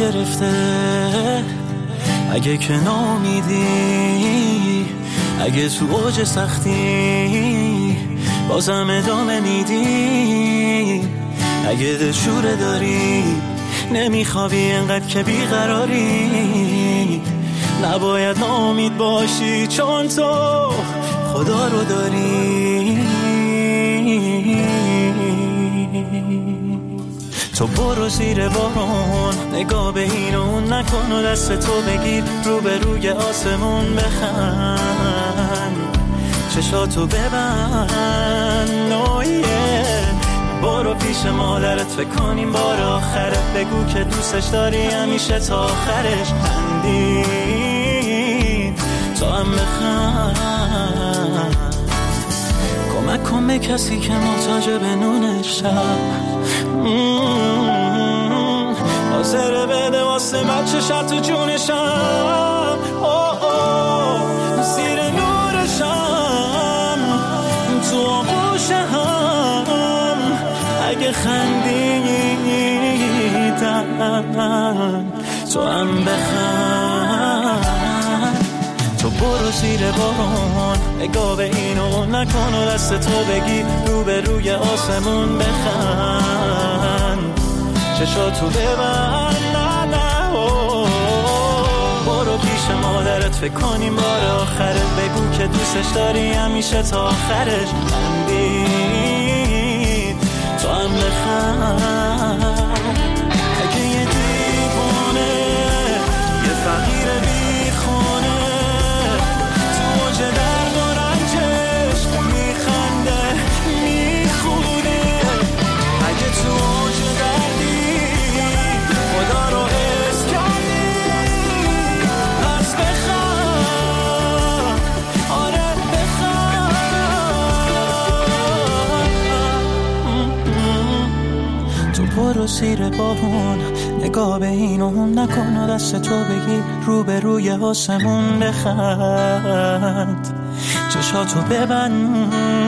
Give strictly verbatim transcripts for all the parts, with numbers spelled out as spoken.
گرفته، اگه که نامیدی، اگه تو اوج سختی بازم ادامه میدی، اگه دلشوره داری نمیخوابی انقدر که بیقراری، نباید ناامید باشی چون تو خدا رو داری. تو برو زیر بارون، نگاه به این و اون نکن و دست تو بگیر رو به روی آسمون بخند، چشاتو ببند نویه. برو پیش مادرت فکر کنیم بار آخرت، بگو که دوستش داری همیشه تا آخرش، خندید تو هم بخند. کمک کن به کسی که محتاج به نونش حاضره بده واسه بچه‌ش تو جونشم، زیر نورشم تو آغوشم، اگه خندیدن تو هم بخند. تو برو زیر بارون، نگاه به این و نکن و دست تو بگی رو به روی آسمون بخند، چشاتو ببند نه نه. برو پیش مادرت فکر کنیم بار آخرت، بگو که دوستش داری همیشه تا آخرش، خندید تو هم بخند. اگه یه دیوانه یه فقیر بیخونه تو اوج درد و رنجش میخنده میخونه، اگه تو اوج دردی خدا رو حس کردی پس بخند، آره بخند. تو برو زیر بارون، نگاه به این و اون نکن و دست تو بگی رو به روی آسمون بخند، چشاتو ببند.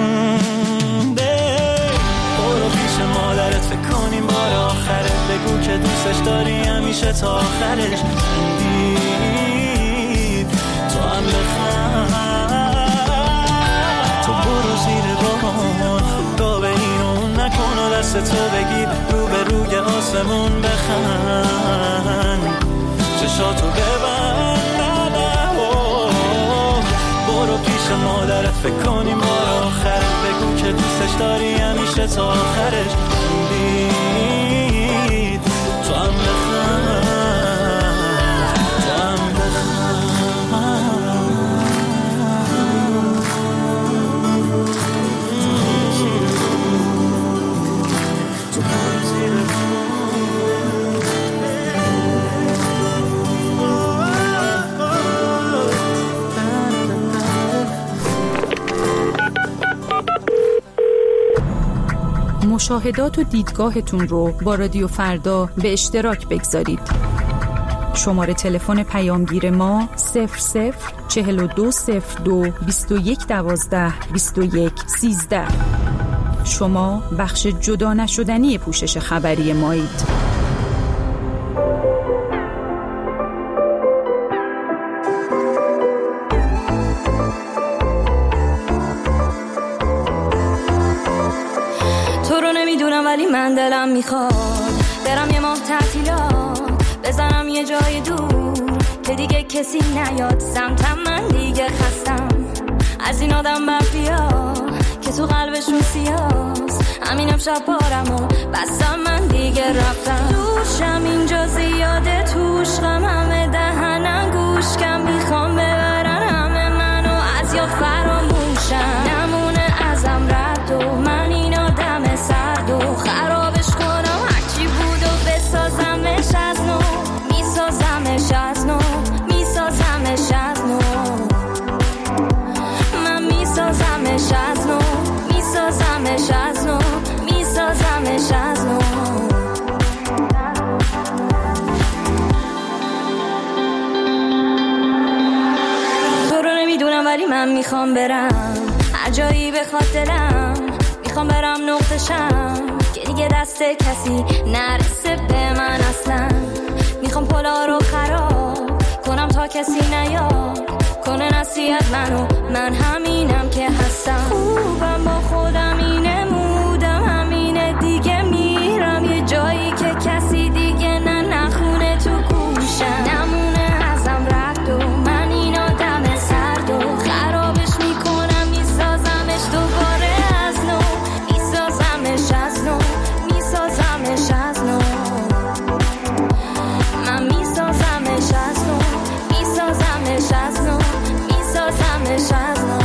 برو پیش مادرت فکر کنیم بار آخرت، بگو که دوستش داری همیشه تا آخرش، خندید تو هم بخند. تو برو زیر بارون، نگاه به این و اون نکن و دست تو بگی رو به روی آسمون بخند، چشاتو ببند نه نه. برو پیش مادرت فکر کنیم بار آخرت، بگو که دوستش داری همیشه تا آخرش، خندید تو هم بخند، تو هم مشاهدات و دیدگاهتون رو با رادیو فردا به اشتراک بگذارید. شماره تلفن پیامگیر ما صفر صفر چهل و دو صفر دو بیست و یک دوازده بیست و یک سیزده. شما بخش جدا نشدنی پوشش خبری مایید. ولی من دلم میخواد برم یه ماه تعطیلات، بزنم یه جای دور که دیگه کسی نیاد سمتم، من دیگه خستم از این آدم برفیا که تو قلبشون سیاست، همین امشب بارم و بستم من دیگه رفتم. دوشم اینجا زیاده توش غم، همه دهنم گوش کم میخوام ببرن همه منو از یاد فراموشم، نمونه ازم رد و من این آدم سرد و خرابش کنم هرچی بود و بسازمش از نو، میسازمش از نو، میسازمش از نو، من میسازمش از نو، میسازمش از نو، میسازمش از نو. تو رو نمیدونم ولی من میخوام برم هر جایی بخواد دلم، میخوام برم نقطشم که دیگه دست کسی نرسه به من اصلا، میخوام پلا رو خراب کنم تا کسی نیاد کنه نصیحت منو، من همینم که هستم. خوبم با خودم اینه مودم همینه دیگه، میرم یه جایی که کسی دیگه نه نخونه تو گوشم، نمونه ازم رد و من این آدم سرد و خرابش میکنم میسازمش دوباره از نو، میسازمش از نو، میسازمش از نو، من میسازمش از نو، میسازمش از نو، میسازمش از نو.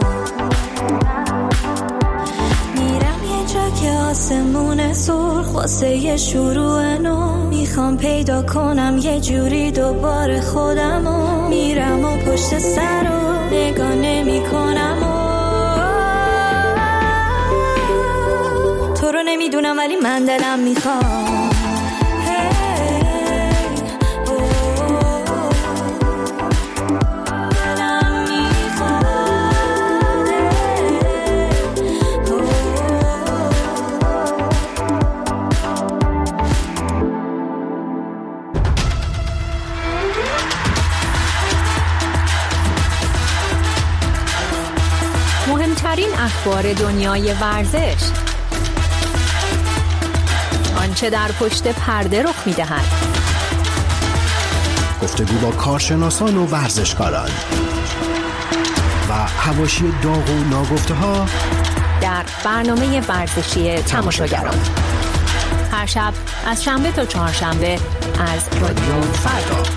میرم یه جا که آسمون سرخ واسه یه شروع نو، میخوام پیدا کنم یه جوری دوباره خودمو، میرم و پشت سر رو نگاه نمی کنم و تو رو نمیدونم ولی من دلم میخوام مهمترین اخبار دنیای ورزش، آنچه در پشت پرده رخ می‌دهد، گفتگو با کارشناسان و ورزشکاران و حواشی داغ و ناگفته‌ها در برنامه ورزشی تماشاگران، هر شب از شنبه تا چهارشنبه از رادیو فردا.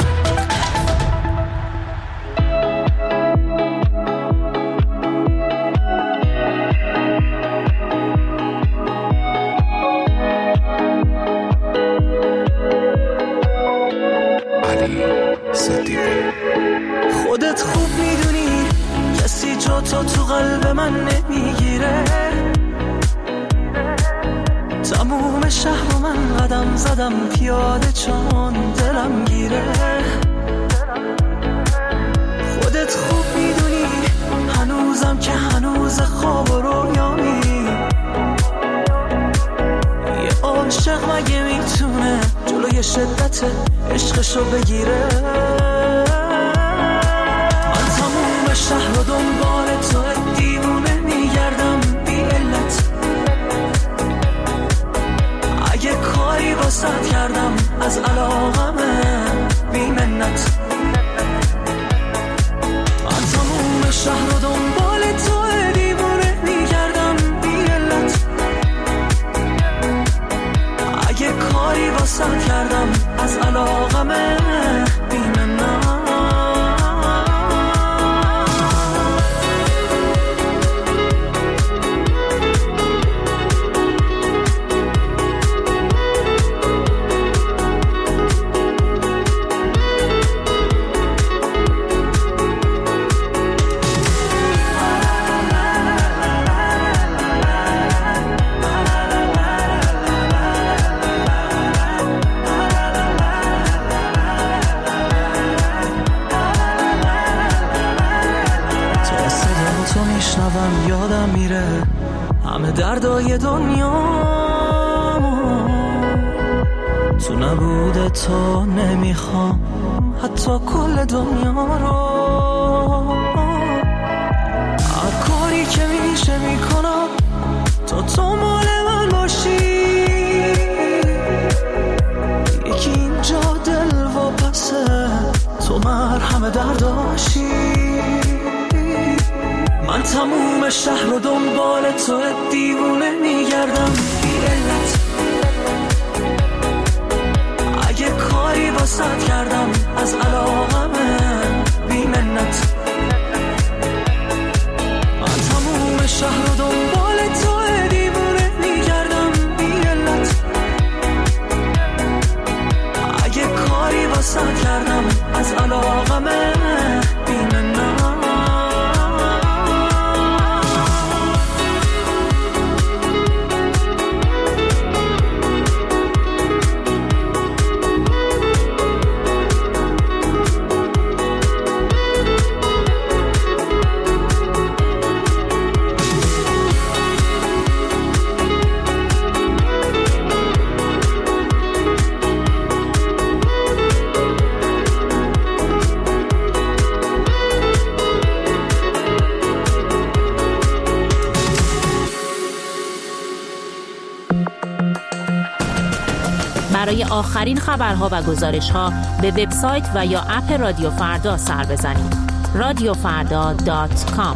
خودت خوب میدونی کسی جا تو تو قلب من نمیگیره، تموم شهر من قدم زدم پیاده چون دلم گیره. خودت خوب میدونی هنوزم که هنوز خواب و رویامی، یه عاشق مگه میتونه جلوی شدت عشقشو بگیره. شهر و دنبال تو دیوونه میگردم بی علت، اگه کاری واسط کردم از علاقمه بی منت، من تموم شهر و دنبال تو دیوونه میگردم بی علت، اگه کاری واسط کردم از علاقمه بی منت. یادم میره همه دردای دنیا، تو نبوده تو نمیخوام حتی کل دنیا رو، هر کاری که میشه میکنم تا تو مال من باشی، یکی اینجا دل و پسه تو مرهم درداشی، من تموم شهر و دنبال تو دیوونه میگردم بی علت، اگه کاری واسط کردم از علاقمه بی منت، من تموم شهر و دنبال تو دیوونه میگردم بی علت، اگه کاری واسط کردم از علاقمه بی منت. برای آخرین خبرها و گزارش‌ها به وبسایت و یا اپ رادیو فردا سر بزنید. رادیو فردا دات کام.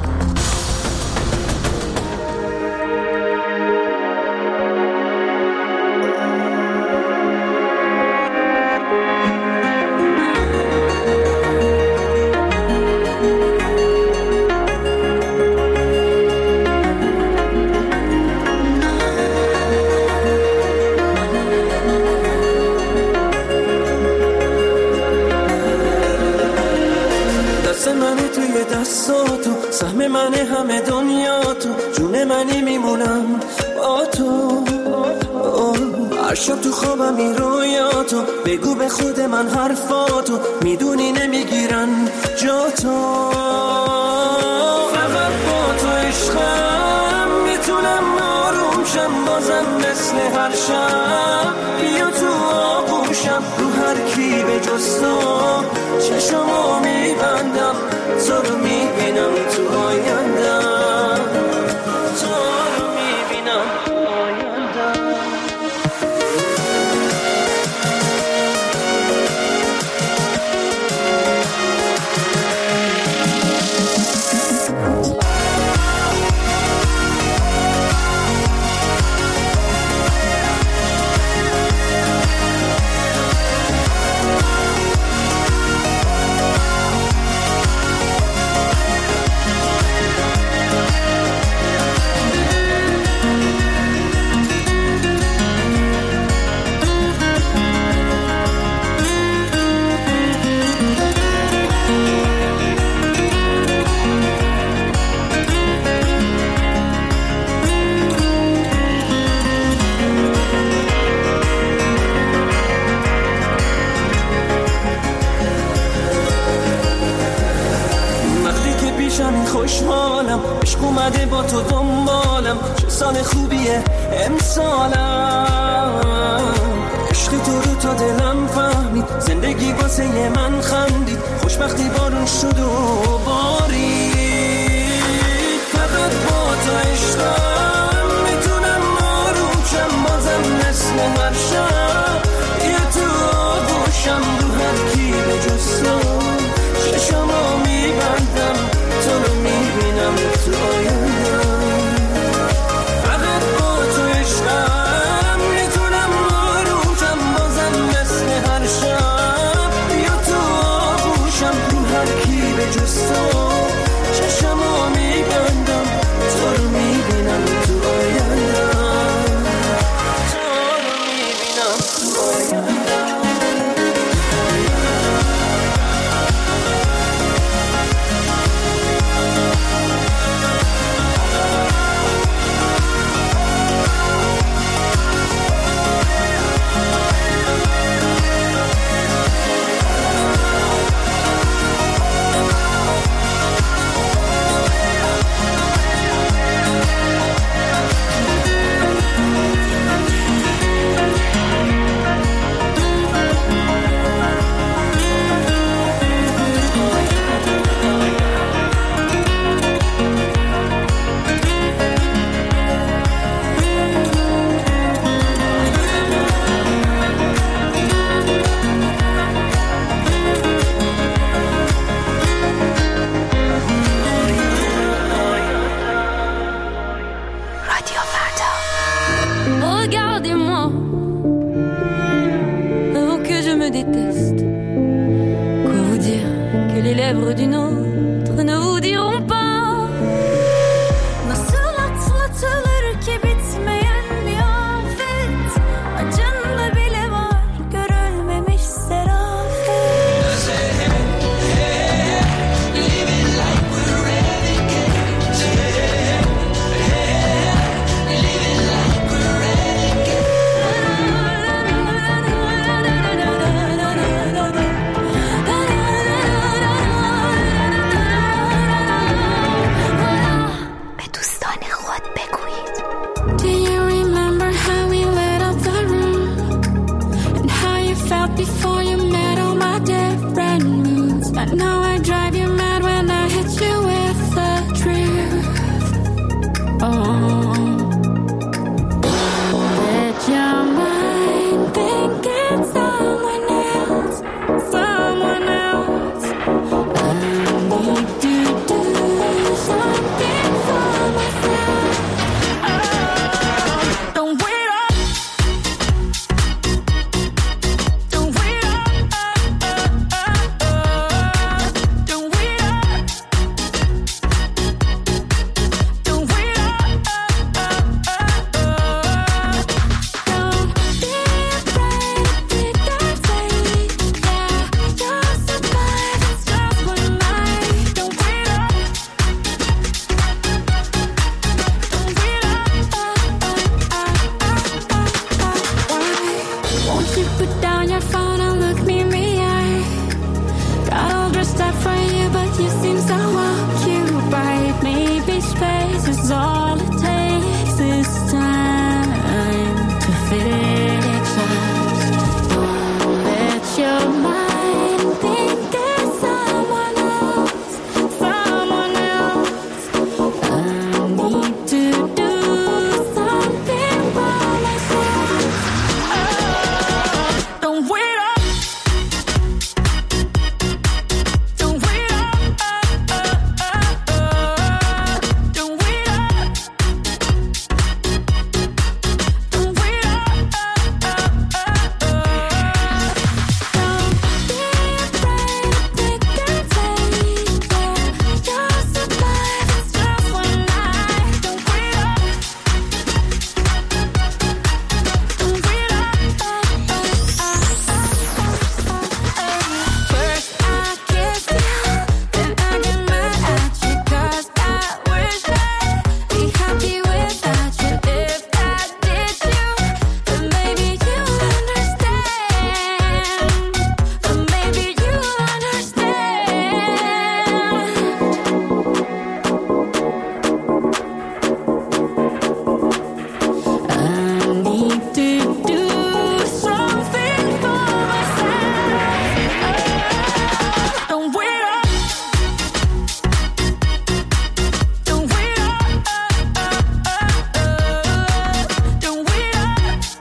سهم من همه دنیا تو، جون منی میمونم با تو. هر شب تو خوابم این رویاتو، بگو به خود من حرفاتو، میدونی نمیگیرن جا تو. فقط با تو عشقم میتونم آروم شم، بازم مثل هر شب بیا تو آغوشم. رو هر کی به جز تو چشمو میبندم، تو رو میبینم تو آیندم، تو رو میبینم تو آیندم. خوشحالم عشق اومده با تو دنبالم، چه سال خوبیه امسالم. عشق تو رو تا دلم فهمید، زندگی واسه من خندید، خوشبختی بارون شد و بارید. فقط با تو عشقم میتونم آروم شم، بازم مثل هر شب یه تو آغوشم. رو هر کی به جز تو چشمو میبندم، تو رو میبینم تو آیندم. فقط با تو عشقم میتونم آروم شم، بازم مثل هر شب بیا تو آغوشم. رو هر کی به جز تو چشمو میبندم، تو رو میبینم تو آیندم، تو رو میبینم تو آیندم. Oh, bet your mind thinking You seem so occupied. Maybe space is all it takes this time to fix us. Don't let your mind think there's someone else, someone else. I need to do something for myself. Oh, don't wait up. Don't wait up. Oh, oh, oh, oh. Don't wait up. Don't wait up. Oh, oh, oh, oh. Don't be afraid to take the take. Yeah, you'll survive. It's just one night. Don't wait up. Don't wait up. Oh, oh, oh, oh, oh. First I kiss you, then I get mad at you 'cause I wish I'd be happy without you. If I did you, then maybe you'll understand. Then maybe you'll understand. I need to do something for myself. Oh, don't wait up. Don't wait up. Oh, oh, oh, oh. Don't wait up.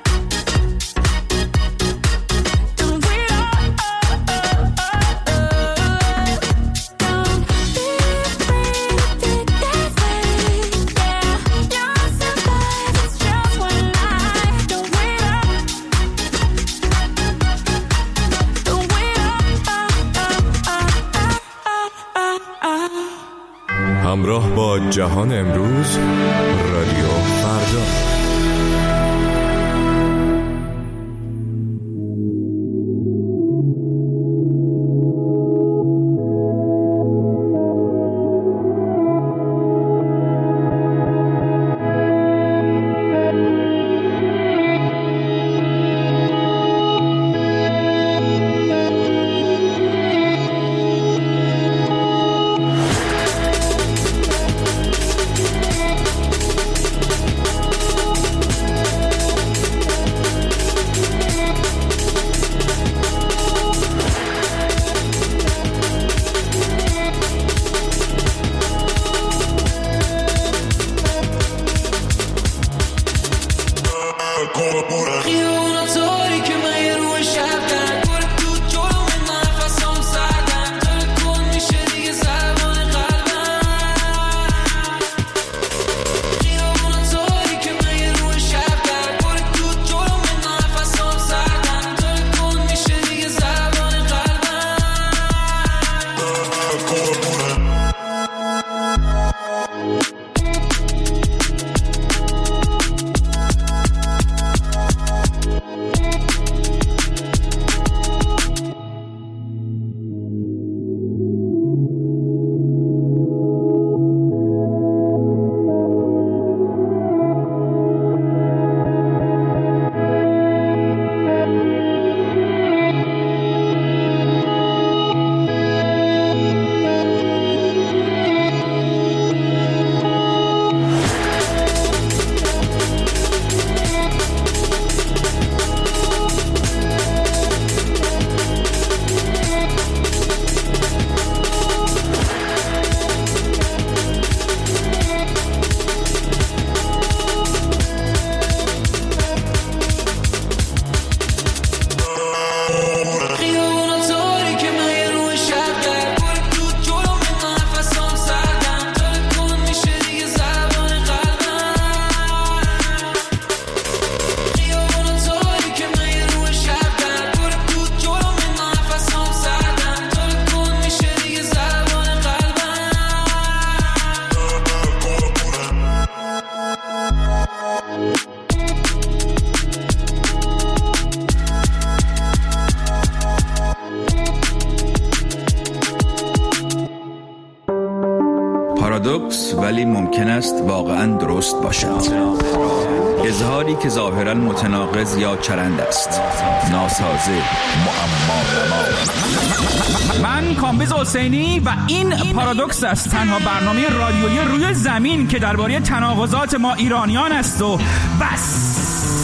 Don't wait up. Oh, oh, oh, oh. Don't be afraid to take that risk. Yeah, you'll survive. It's just one night. Don't wait up. Don't wait up. Oh, oh, oh, oh, oh, oh. همراه با جهان امروز، رادیو فردا. پارادوکس ولی ممکن است واقعا درست باشد. اظهاری که ظاهراً متناقض یا چرند است، ناسازه، معما. من کامبیز حسینی و این پارادوکس است، تنها برنامه رادیویی روی زمین که درباره تناقضات ما ایرانیان است و بس.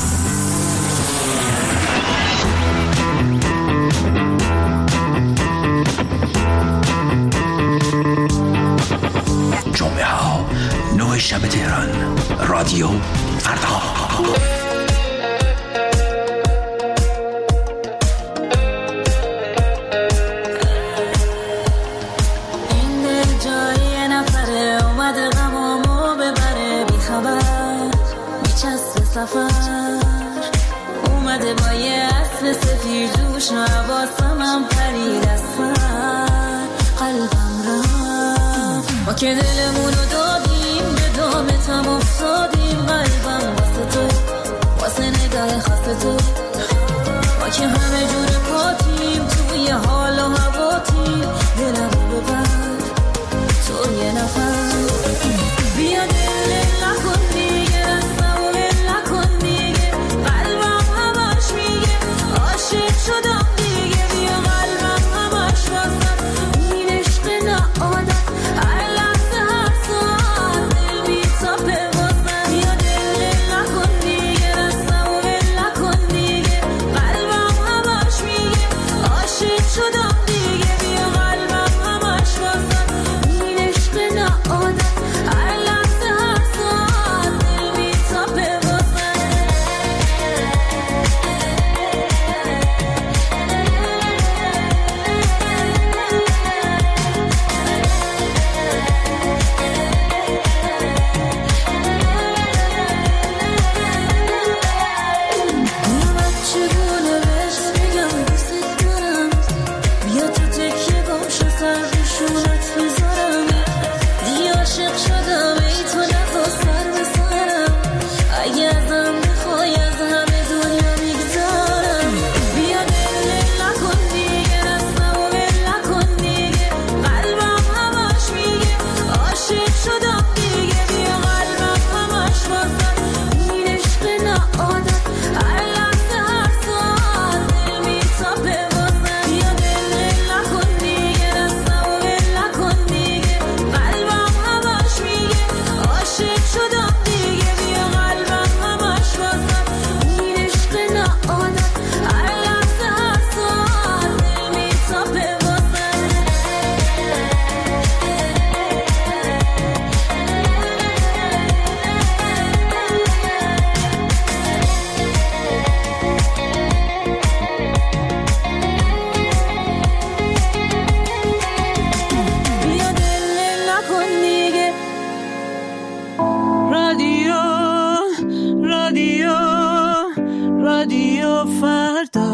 جمعه ها نه شب تهران، رادیو فردا. این دل جای نفره اومده غمامو ببره، بی خبر میچسب سفر اومده با یه اسب سفید جوش، نواباسمم پرید از سر قلبم رفت. ما که دلمونو دادیم به دامتم افتادیم، قلبم واسه تو، واسه نگاه خاص تو. ما که همه جور پاتیم توی حال و هواتیم، دلمو ببر تو یه نفر. بیا دل نکن دیگه، رستم و ول نکن دیگه، قلبم همش میگه عاشق شدم دیگه. بیا قلبم همش واسه این عشق نعادت، هر لحظه هر ساعت دل بی‌تابه واسه. بیا دل نکن دیگه، رستم و ول نکن دیگه، قلبم همش میگه عاشق شدم دیگه. بیا قلبم همش واسه این عشق نعادت، هر لحظه هر ساعت دل بی‌تابه واسه. بیا بچگونه بهش بگم دوست دارم، بیا تو تکیه گمشو سر روشونت بذارم. دیگه عاشق شدم ای تو نزا سر بزنم، اگه ازم بخوای از همه دنیا میگذارم. بیا دل نکن دیگه، رستم و ول نکن دیگه، قلبم همش میگه عاشق شدم دیگه. بیا قلبم همش واسه این عشق نعادت، هر لحظه هر ساعت دل می‌تابه واسه. بیا دل نکن دیگه، رستم و ول نکن دیگه، قلبم همش میگه عاشق شدم دیگه. بیا قلبم همش واسه این عشق نعادت، هر لحظه هر ساعت دل می‌تابه واسه. بیا دل نکن دیگه. رادیو رادیو رادیو فردا.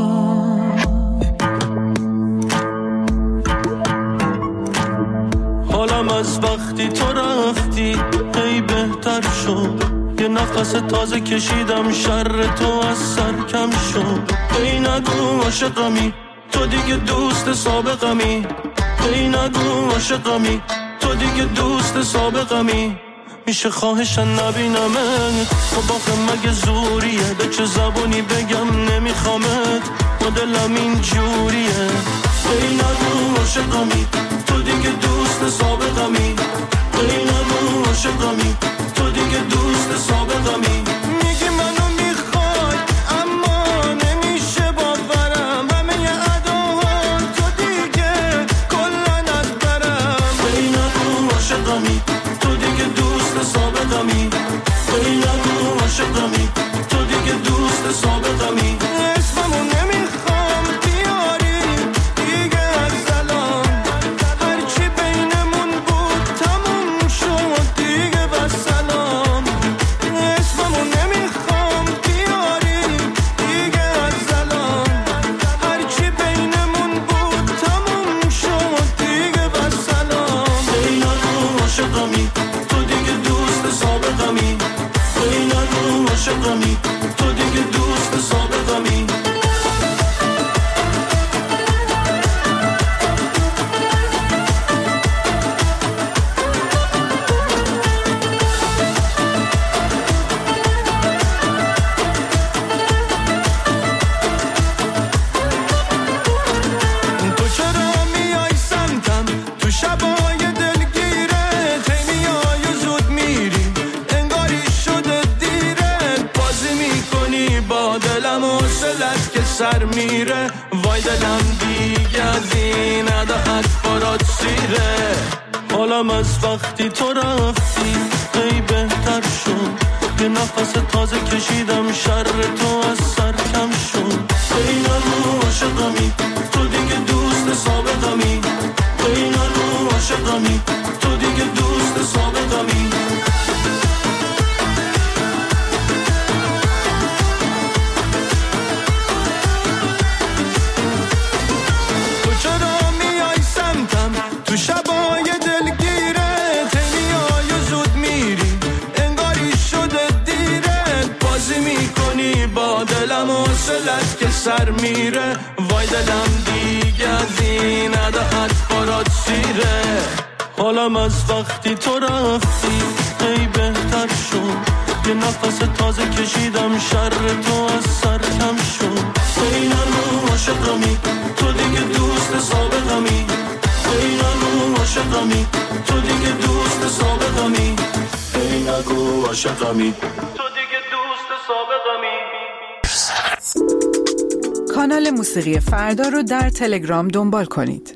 حالم از وقتی تو رفتی هی بهتر شد، یه نفس تازه کشیدم شر تو از سر کم شد. هی نگو عاشقمی تو دیگه دوست سابقمی، هی نگو عاشقمی تو دیگه دوست سابقمی. میشه خواهشن نبینمت، خب آخه مگه زوریه، به چه زبونی بگم نمیخوامت، با دلم این جوریه. هی نگو عاشقمی تو دیگه دوست سابقمی، هی نگو عاشقمی تو دیگه دوست سابقمی. میگی منو میخوای اما نمیشه باورم، همه اداها تو دیگه کلن از برم. هی نگو عاشقمی تو دیگه دوست سابقمی، هی نگو عاشقمی تو دیگه دوست سابقمی. اسممو نمیخوام بیاری دیگه از الان، هرچی بینمون بود تموم شد دیگه بسلام. اسممو نمیخوام بیاری دیگه از الان، هرچی بینمون بود تموم شد دیگه بسلام. هی نگو عاشقمی تو دیگه دوست سابقمی، هی نگو عاشقمی تو دیگه دوست سابقمی. سر میره، وای دلم دیگه از این عدد برات سیره. حالم از وقتی تو رفتی ای بهتر شد، یه نفس تازه کشیدم، شر تو از سر کم شد. ای نگو عاشقمی تو دیگه دوست سابقمی، ای نگو عاشقمی تو دیگه دوست سابقمی. تو چرا میای سمتم تو شبای دلگیرت، میای زود میری انگاری شده دیرت، بازی میکنی با دلم و حوصلت که سر میره، وای دلم دیگه از این عدد برات سیره. حالم از وقتی تو رفتی ای بهتر شد، یه نفس تازه کشیدم، شر تو از سر کم شد. ای نگو عاشقمی تو دیگه دوست سابقمی، ای نگو عاشقمی تو دیگه دوست سابقمی، ای نگو عاشقمی تو دیگه دوست سابقمی. کانال موسیقی فردا رو در تلگرام دنبال کنید.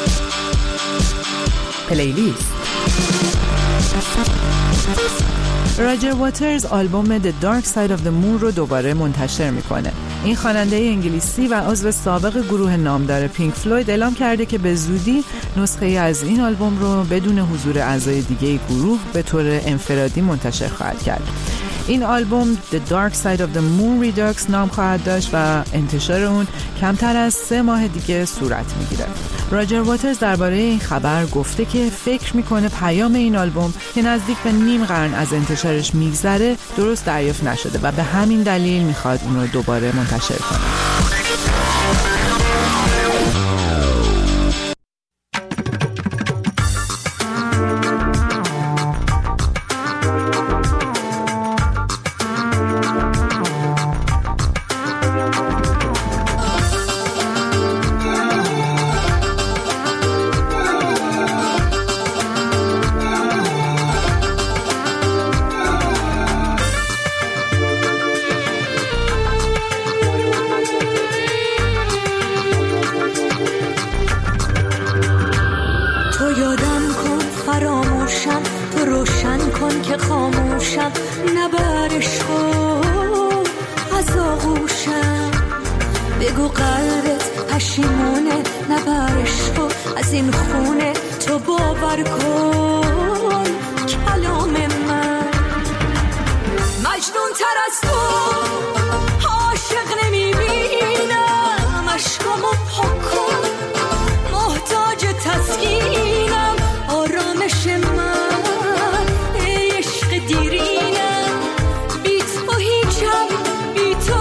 پلیلیست راجر واترز آلبوم The Dark Side of the Moon رو دوباره منتشر میکنه. این خواننده انگلیسی و عضو سابق گروه نامدار پینک فلوید اعلام کرده که به زودی نسخه از این آلبوم رو بدون حضور اعضای دیگه گروه به طور انفرادی منتشر خواهد کرد. این آلبوم The Dark Side of the Moon Redux نام خواهد داشت و انتشار اون کمتر از سه ماه دیگه صورت میگیره. راجر واترز درباره این خبر گفته که فکر میکنه پیام این آلبوم که نزدیک به نیم قرن از انتشارش میگذره درست دریافت نشده و به همین دلیل میخواد اون رو دوباره منتشر کنه. بگو قلبت پشیمونه نبرشو از این خونه تو باور کن کلام من مجنون تر از تو عاشق نمیبینم عشقامو پاک کن محتاج تسکینم آرامش من ای عشق دیرینم بی تو هیچم بی تو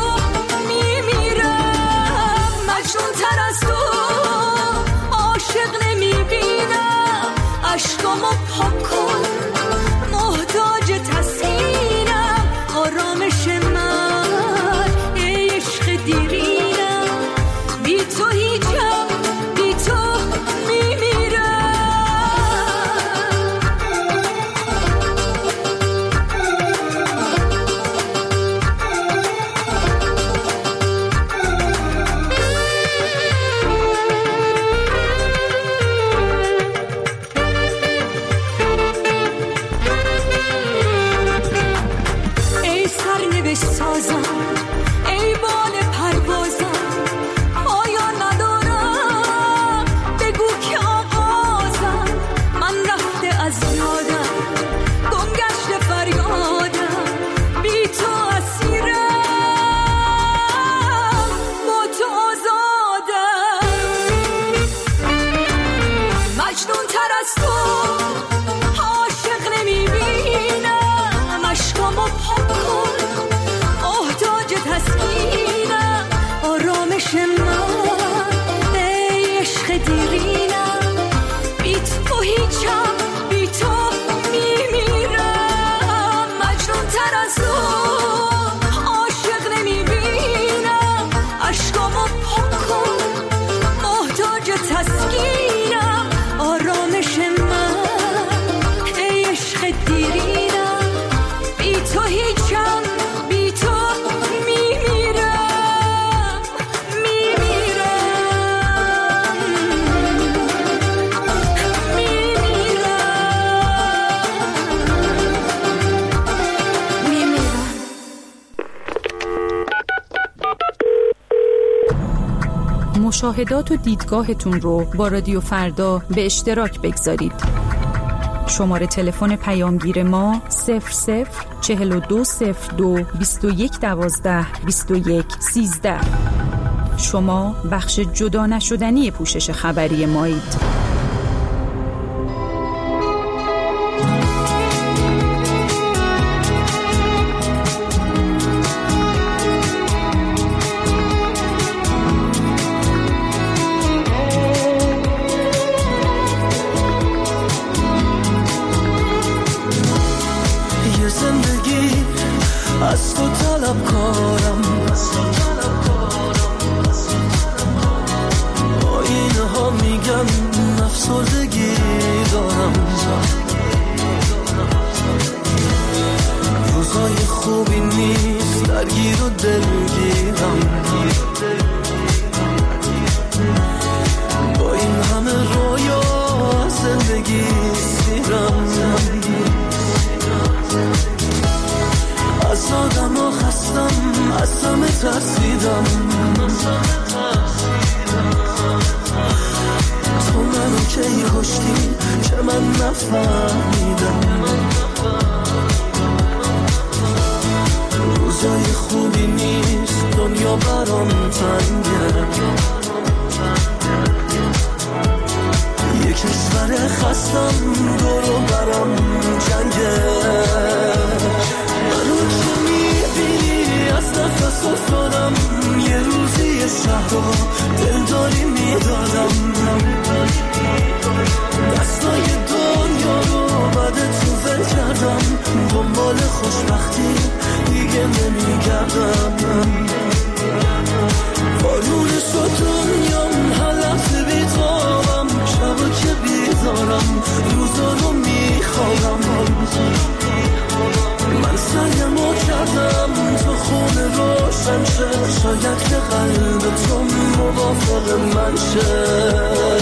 عشقامو پاک کن محتاج تسکینم آرامش من ای عشق دیرینم بی تو هیچم بی تو میمیرم ای بال پروازم آیا ندارم بگو که آغازم من رفته از یادم گم گشته فریادم بی تو اسیرم با تو آزادم مجنون تر از تو عاشق نمیبینم عشقامو پاک کن تسکینم آرامش من ای عشق دیرینم بی تو هیچم بی تو میمیرم مجنون تر از تو عاشق نمیبینم عشقامو پاک کن محتاج تسکینم آرامش من ای عشق دیرینم بی تو هیچم بی تو مشاهدات و دیدگاهتون رو با رادیو فردا به اشتراک بگذارید. شماره تلفن پیامگیر ما صفر صفر چهل و دو صفر دو بیست و یک دوازده بیست و یک سیزده. شما بخش جدا نشدنی پوشش خبری مایید. از تو طلب کارم آینه ها میگن افسردگی دارم روزای خوبی نیست درگیر و دلگیرم با این همه رویا زندگی سیرم ترسیدم تو منو کی کشتی که من نفهمیدم روزای خوبی نیست دنیا برام تنگه یه کشور خستم دورو برام جنگه منو که میبینی از نفس افتادم یه روزی یه شهر رو دلداری میدادم دستای دنیا رو بعد تو ول کردم دنبال خوشبختی دیگه نمیگردم بارون شد دنیام هر لحظه بیتابم شبا که بیدارم روزا رو میخوابم من سعیمو کردم تو خونه روشن شه شاید که قلب تو موافق من شه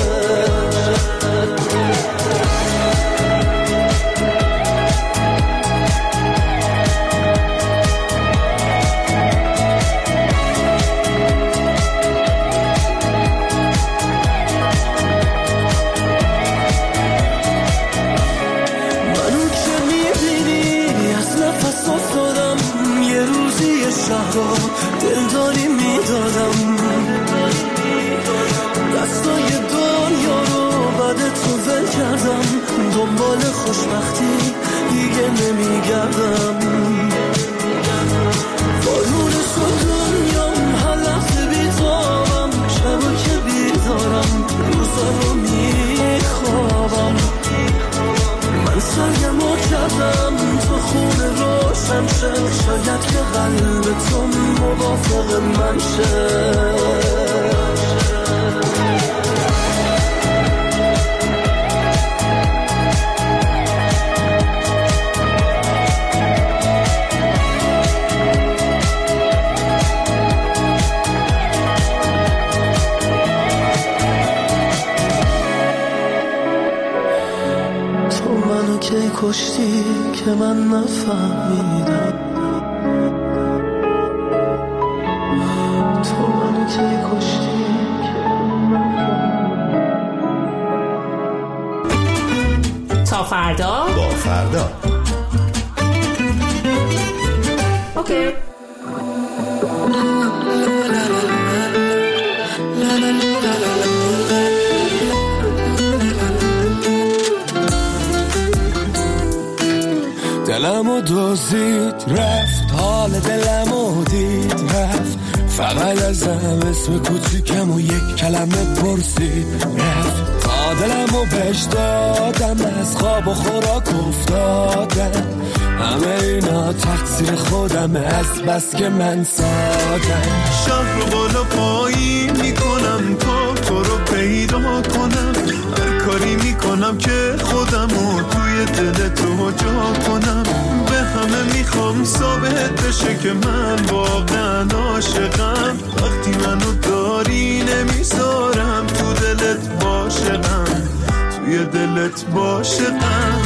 دلداری میدادم دستای دنیا رو بعد تو ول کردم دنبال خوشبختی دیگه نمیگردم بارون شد دنیام هر لحظه بیتابم شبا که بیدارم روزا رو میخوابم من سعیمو کردم تو خونه روشن شه شاید که قلب تو موافق من شه کی کشتی که من نفهمیدم تو منو کی کشتی تا فردا با فردا اوکی دلمو دوزید رفت حال دلمو دید رفت فقط ازم اسم کوچیکم و یک کلمه پرسید رفت تا دلمو بهش دادم از خواب و خوراک افتادم همه اینا تقصیر خودم از بس که من سادم شهر رو بالا پایین میکنم تا تو رو پیدا کنم هر کاری میکنم که خودمو توی دل تو جا کنم به همه میخوام ثابت بشه که من واقعا عاشقم وقتی منو داری نمیذارم تو دلت باشقم توی دلت باشقم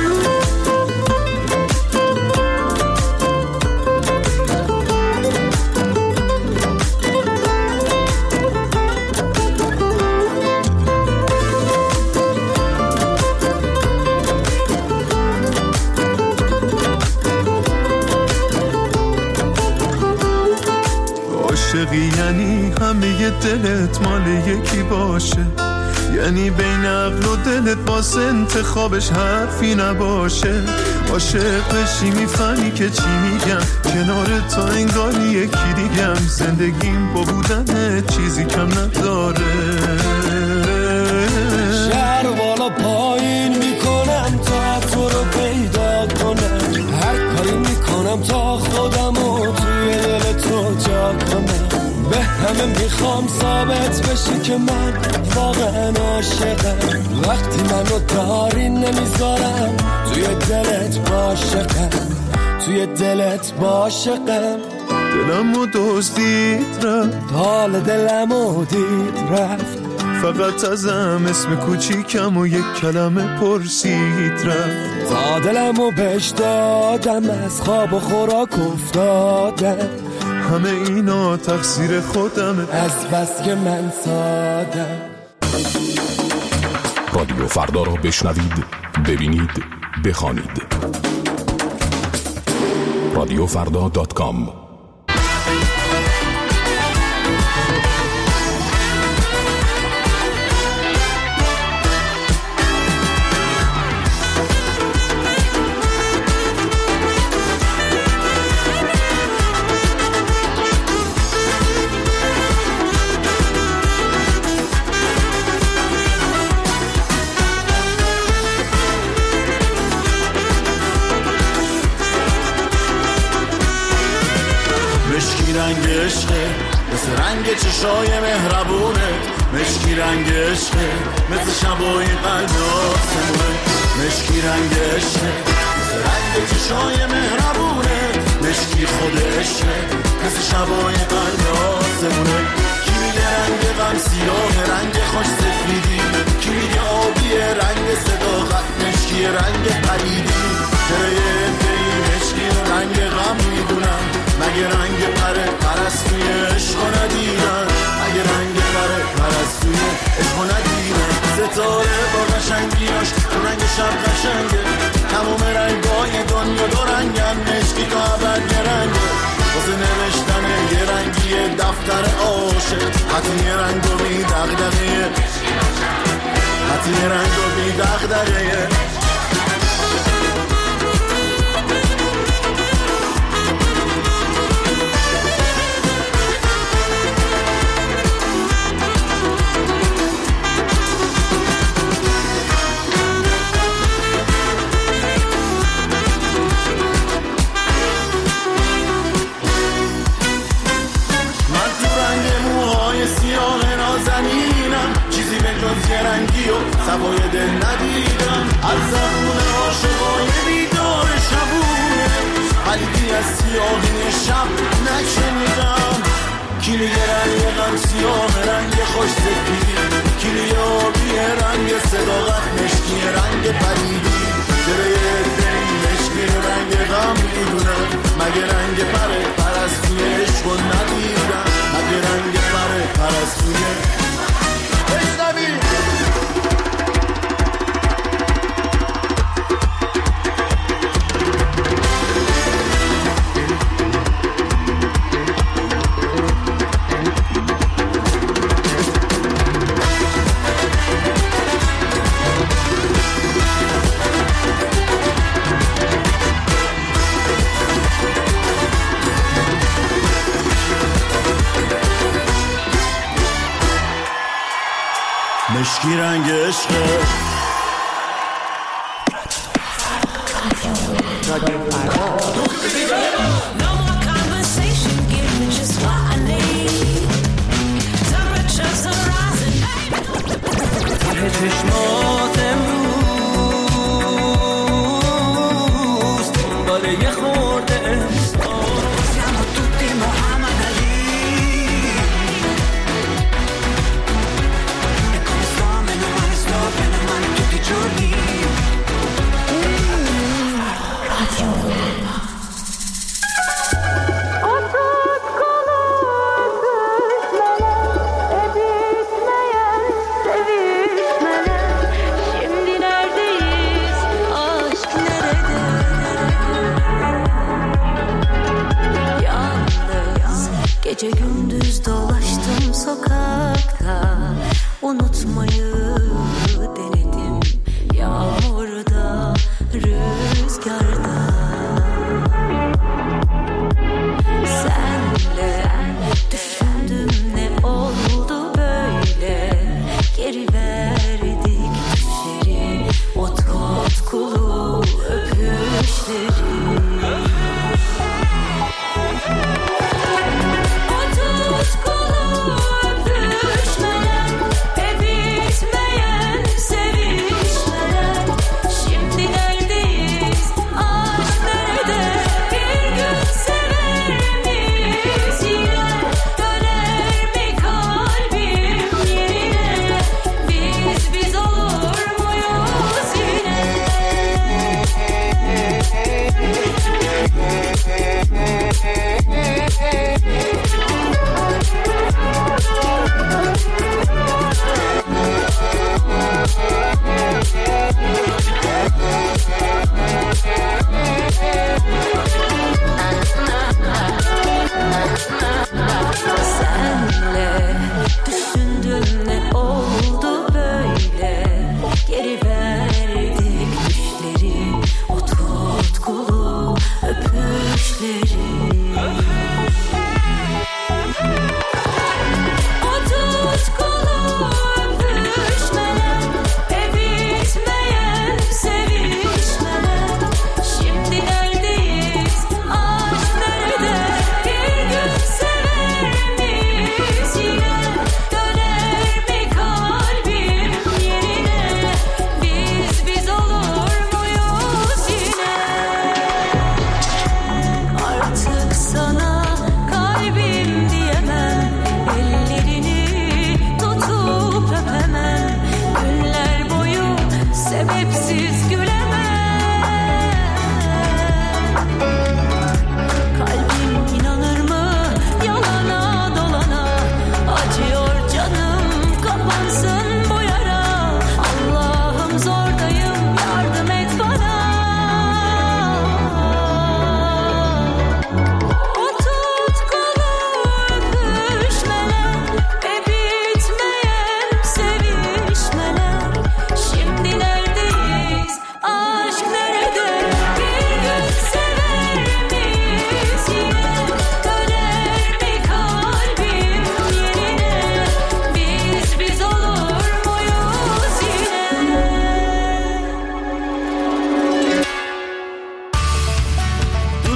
یعنی همه دلت مال یکی باشه یعنی بین عقل و دلت واسه انتخابش حرفی نباشه عاشق بشی میفهمی که چی میگم کنار تو انگار یکی دیگم زندگیم با بودن چیزی کم نداره شهر بالا پایین میکنم تا تو رو پیدا کنم هر کاری میکنم تا خودمو توی دل تو جا کنم به همه میخوام ثابت بشی که من واقعا عاشقم وقتی منو داری نمیذارم توی دلت باشقم توی دلت باشقم دلمو دزدید رفت حال دلمو دید رفت فقط ازم اسم کوچیکم و یک کلمه پرسید رفت تا دلمو بهش دادم از خواب و خوراک افتادم همه اینا تقصیر خودمه. از بس که من سادم. رادیو فردا را بشنوید، ببینید، بخوانید. رادیو فردا دات کام. رنگ عشقه مثل رنگ چشای مهربونه، مشکی رنگ عشقه مثل شبای قلب آسمونه، مشکی رنگ عشقه مثل رنگ چشای مهربونه، مشکی خود عشقه مثل شبای قلب آسمونه. کی میگه رنگ غم سیاه رنگ خوش سفیدی، کی میگه آبی رنگ صداقت، مشکی رنگ پریدی. چرا یه عده‌ای مشکی رو رنگ غم میدونن، مگه رنگ پره پرستوی عشق ندیدن، مگه رنگ پره پرستوی عشق ندیدن. ستاره با قشنگیاش تو رنگ شب قشنگه، تموم رنگای دنیا دو رنگن، مشکی تا ابد یه رنگه. واسه نوشتن یه رنگی دفتر عاشق، حتی یه رنگ و بی دغدغه، حتی یه رنگ و بی دغدغه. رنگی و سوای دل ندیدم، از زبون عاشقای بیدار شبونه، قلبی از سیاهی شب نشنیدم. کیلوی رنگ غم سیاه رنگ خوش سفیدی، کیلوی آبی رنگ صداقت، مشکی رنگ پریدی. چرا یه عده‌ای مشکی رنگ غم میدونن، مگه رنگ پره پرستوی عشق ندیدن، مگه رنگ پره پرستوی بشنوید. مشکی رنگ عشقه. ته چشمات امروز دنباله یه خورده Siamo tutti Muhammad Ali e come sto meno male sto bene male tutti i giorni. Radio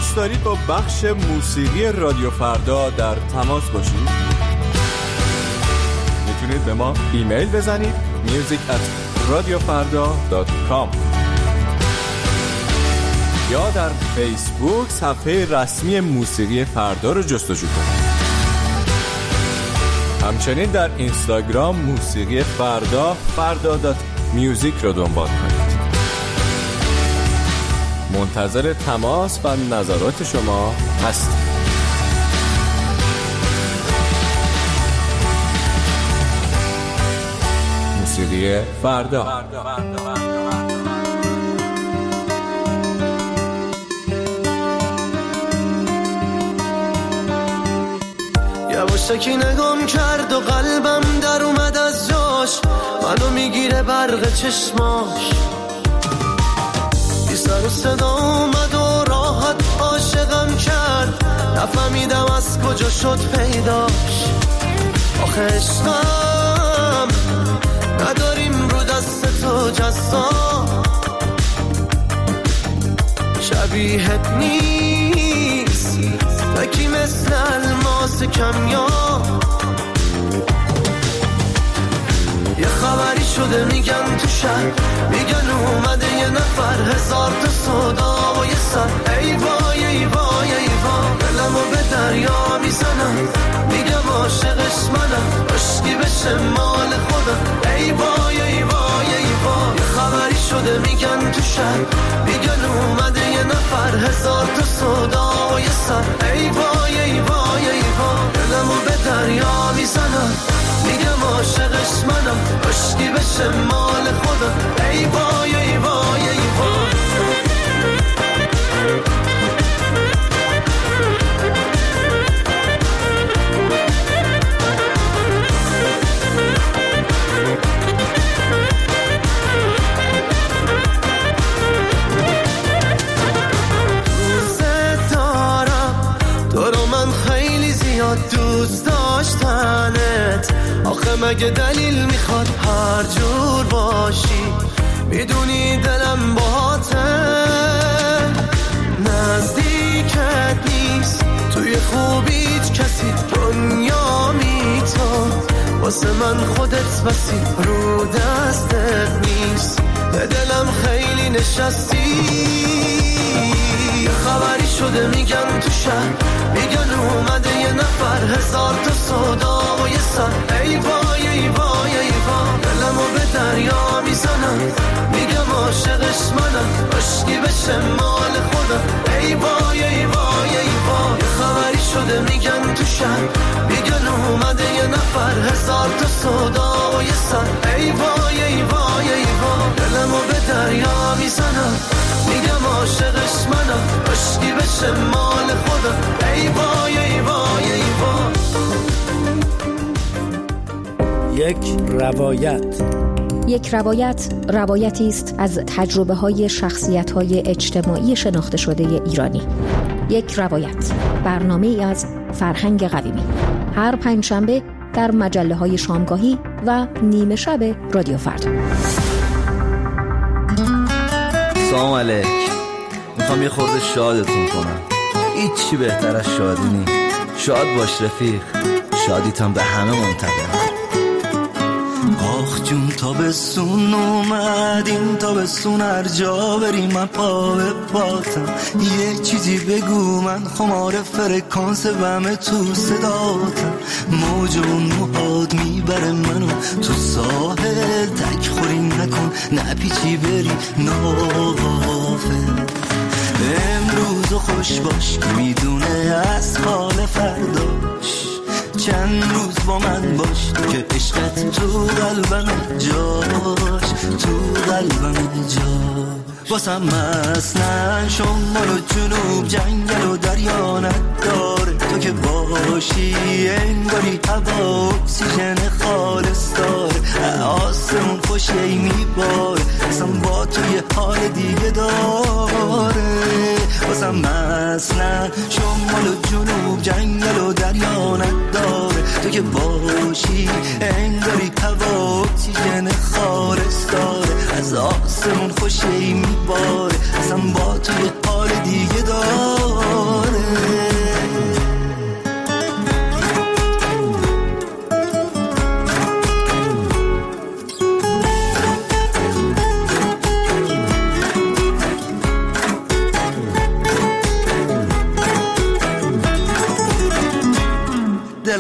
دوست دارید با بخش موسیقی رادیو فردا در تماس باشید، میتونید به ما ایمیل بزنید میوزیک ات رادیو فردا دات کام یا در فیسبوک صفحه رسمی موسیقی فردا رو جستجو کنید. همچنین در اینستاگرام موسیقی فردا فردا دات میوزیک رو دنبال کنید. منتظر تماس و نظرات شما هستم. موسیقی فردا. یواشکی نگام کرد و قلبم در اومد از جاش، منو میگیره برق چشماش، بی سر و صدا اومد و راحت عاشقم کرد، نفهمیدم از کجا شد پیداش. آخه عشقم نداریم رو دست تو جزا، شبیهت نیست تکی مثل الماس کمیاب. یه خبری شده میگن تو شهر، میگن اومده یه نفر، هزار تا صدا و یه سر. ای وای ای وای ای وای، دلمو به دریا میزنم، میگم عاشقش منم، عشقی بشه مال خودم. ای وای ای وای ای وای، یه خبری شده میگن تو شهر، میگن اومده یه نفر، هزار تا صدا و یه سر. ای وای ای وای ای وای، دلمو به دریا میزنم، میگم عاشقش منم، عشقی بشه مال خودم. ای وای ای وای ای وای. دوست دارم تو رو من خیلی زیاد دوست داشتنت، آخه مگه دلیل میخواد هر جور باشی، میدونی دلم باهاته، نزدیکت نیست توی خوبیت کسی، دنیا میتون واسه من خودت بسی، رو دستت نیست به دلم خیلی نشستی. یه خبری شده میگن تو شهر، میگن اومده یه نفر، هزار تا صدا و یه سر. ای وای ای وای ای وای، دلمو به دریا میزنم، میگم عاشقش منم، عشقی بشه مال خودم. ای وای ای وای ای وای، یه خبری شده میگن تو شهر، میگن اومده یه نفر، هزار تا صدا و یه سر. ای وای ای وای ای وای، دلمو به دریا میزنم، میگم عاشقش منم، عشقی بشه مال خودم. ای وای ای وای ای وای. یک روایت. یک روایت روایتی است از تجربه های شخصیت های اجتماعی شناخته شده ایرانی. یک روایت، برنامه ای از فرهنگ قویمی، هر پنجشنبه در مجله های شامگاهی و نیمه شب رادیو فردا. سلام علیک، میخوام یه خورده شادتون کنم. هیچی بهتر از شادی نی. شاد باش رفیق، شادیتان به همه منتقل. آخ جون تابستون اومد، این تابستون هر جا بریم من پا به پاتم. یه چیزی بگو من خمار فرکانس بمه تو صداتم. موج اون موهات میبره منو تو ساحل، تک خوری نکن نپیچی بری ناغافل. امروز خوش باش که میدونه از حال فرداش، چند روز با من باش که عشقت تو قلبم جاش، تو قلبم جاش. واسم مثلا شمال و جنوب جنگل و دریا نداره، تو که باشی انگاری هوا اکسیژن خالص داره، آسمون خوشی میباره، اصلا با تو یه حال دیگه داره. واسم مثلا شمال و جنوب جنگل و دریا نداره، تو که باشی انگاری هوا اکسیژن خالص داره، از آسمون خوشی میباره، اصلا با تو یه حال دیگه داره.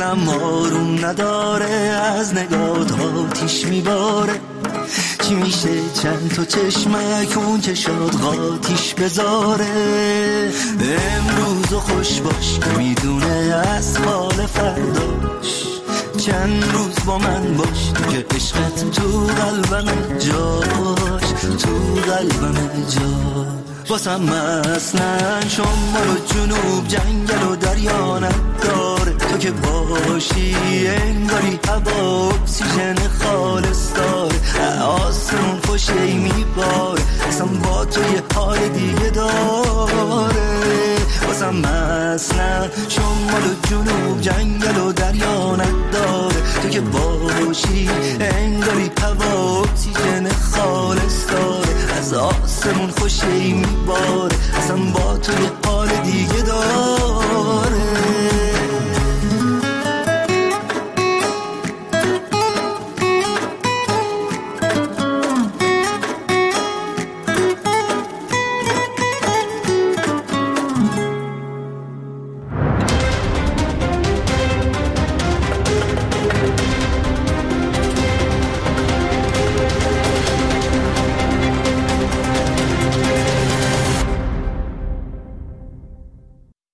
دلم آروم نداره، از نگات آتیش میباره. چی میشه چند تا چشمک اون چشات قاتیش بذاره؟ امروز خوش باش که میدونه از حال فرداش. چند روز با من باش که عشقت تو قلبم جاش، تو قلبم جاش. واسم مثلا شمال و جنوب، جنگل و دریا نداره. تو که باشی انگاری هوا اکسیژن خالص داره، آسمون خوشی میباره، اصلا با تو یه حال دیگه داره. واسم مثلا شمال و جنوب، جنگل و دریا نداره. تو که باشی انگاری هوا اکسیژن خالص داره، از آسمون خوشی میباره، اصلا با تو یه حال دیگه